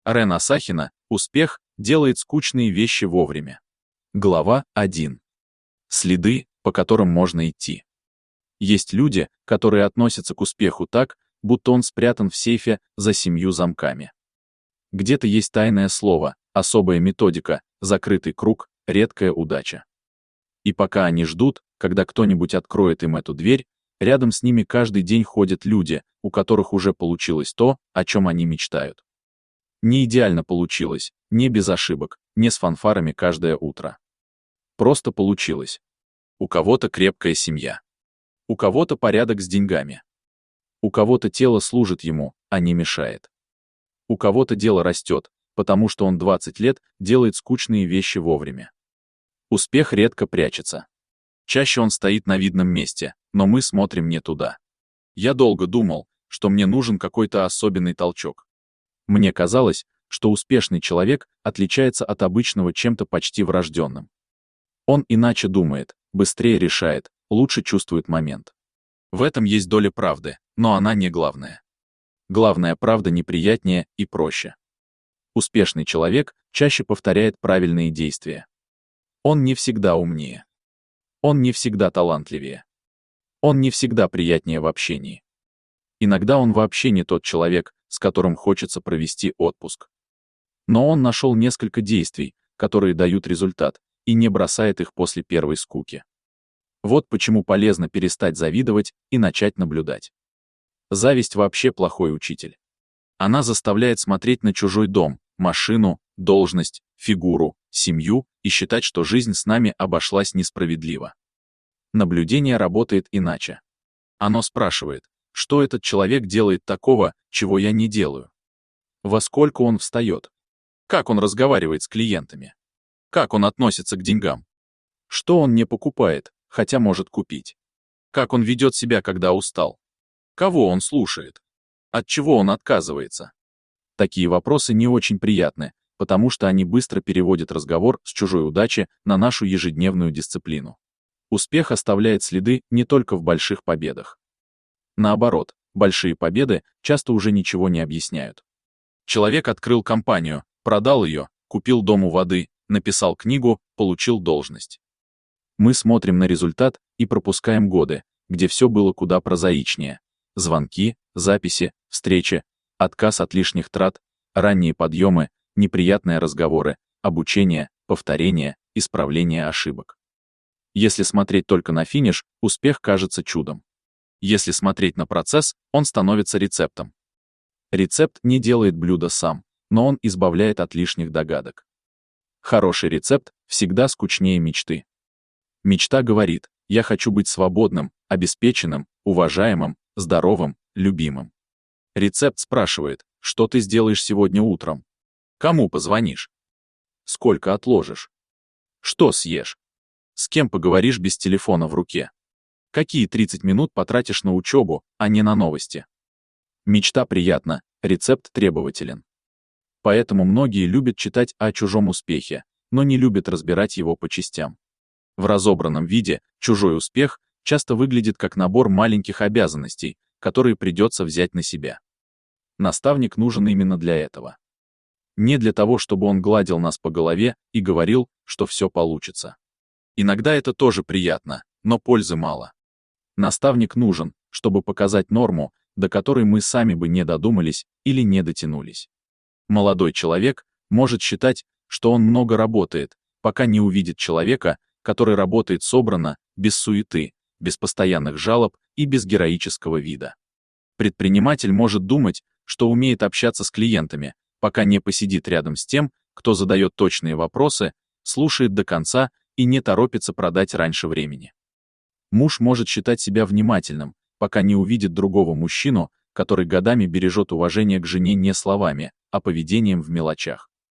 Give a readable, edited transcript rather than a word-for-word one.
Рен Асахина «Успех делает скучные вещи вовремя». Глава 1. Следы, по которым можно идти. Есть люди, которые относятся к успеху так, будто он спрятан в сейфе за 7 замками. Где-то есть тайное слово, особая методика, закрытый круг, редкая удача. И пока они ждут, когда кто-нибудь откроет им эту дверь, рядом с ними каждый день ходят люди, у которых уже получилось то, о чем они мечтают. Не идеально получилось, не без ошибок, не с фанфарами каждое утро. Просто получилось. У кого-то крепкая семья. У кого-то порядок с деньгами. У кого-то тело служит ему, а не мешает. У кого-то дело растет, потому что он 20 лет делает скучные вещи вовремя. Успех редко прячется. Чаще он стоит на видном месте, но мы смотрим не туда. Я долго думал, что мне нужен какой-то особенный толчок. Мне казалось, что успешный человек отличается от обычного чем-то почти врожденным. Он иначе думает, быстрее решает, лучше чувствует момент. В этом есть доля правды, но она не главная. Главная правда неприятнее и проще. Успешный человек чаще повторяет правильные действия. Он не всегда умнее. Он не всегда талантливее. Он не всегда приятнее в общении. Иногда он вообще не тот человек, с которым хочется провести отпуск. Но он нашел несколько действий, которые дают результат, и не бросает их после первой скуки. Вот почему полезно перестать завидовать и начать наблюдать. Зависть вообще плохой учитель. Она заставляет смотреть на чужой дом, машину, должность, фигуру, семью и считать, что жизнь с нами обошлась несправедливо. Наблюдение работает иначе. Оно спрашивает, что этот человек делает такого, чего я не делаю? Во сколько он встает? Как он разговаривает с клиентами? Как он относится к деньгам? Что он не покупает, хотя может купить? Как он ведет себя, когда устал? Кого он слушает? От чего он отказывается? Такие вопросы не очень приятны, потому что они быстро переводят разговор с чужой удачи на нашу ежедневную дисциплину. Успех оставляет следы не только в больших победах. Наоборот, большие победы часто уже ничего не объясняют. Человек открыл компанию, продал ее, купил дом у воды, написал книгу, получил должность. Мы смотрим на результат и пропускаем годы, где все было куда прозаичнее. Звонки, записи, встречи, отказ от лишних трат, ранние подъемы, неприятные разговоры, обучение, повторение, исправление ошибок. Если смотреть только на финиш, успех кажется чудом. Если смотреть на процесс, он становится рецептом. Рецепт не делает блюдо сам, но он избавляет от лишних догадок. Хороший рецепт всегда скучнее мечты. Мечта говорит: я хочу быть свободным, обеспеченным, уважаемым, здоровым, любимым. Рецепт спрашивает: что ты сделаешь сегодня утром? Кому позвонишь? Сколько отложишь? Что съешь? С кем поговоришь без телефона в руке? Какие 30 минут потратишь на учебу, а не на новости? Мечта приятна, рецепт требователен. Поэтому многие любят читать о чужом успехе, но не любят разбирать его по частям. В разобранном виде чужой успех часто выглядит как набор маленьких обязанностей, которые придется взять на себя. Наставник нужен именно для этого. Не для того, чтобы он гладил нас по голове и говорил, что все получится. Иногда это тоже приятно, но пользы мало. Наставник нужен, чтобы показать норму, до которой мы сами бы не додумались или не дотянулись. Молодой человек может считать, что он много работает, пока не увидит человека, который работает собранно, без суеты, без постоянных жалоб и без героического вида. Предприниматель может думать, что умеет общаться с клиентами, пока не посидит рядом с тем, кто задает точные вопросы, слушает до конца и не торопится продать раньше времени. Муж может считать себя внимательным, пока не увидит другого мужчину, который годами бережет уважение к жене не словами, а поведением в мелочах.